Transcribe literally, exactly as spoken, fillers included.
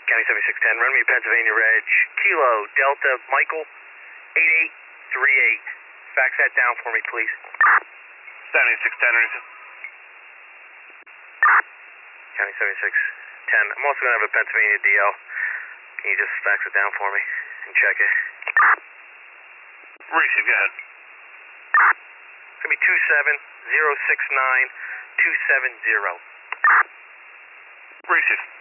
County seventy-six ten, run me Pennsylvania Reg, Kilo, Delta, Michael, eight eight three eight. Fax that down for me, please. seventy-six ten, Reason. County seventy-six ten. I'm also going to have a Pennsylvania D L. Can you just fax it down for me and check it? Receive, go ahead. It's going to be two seven zero six nine two seven zero. Receive.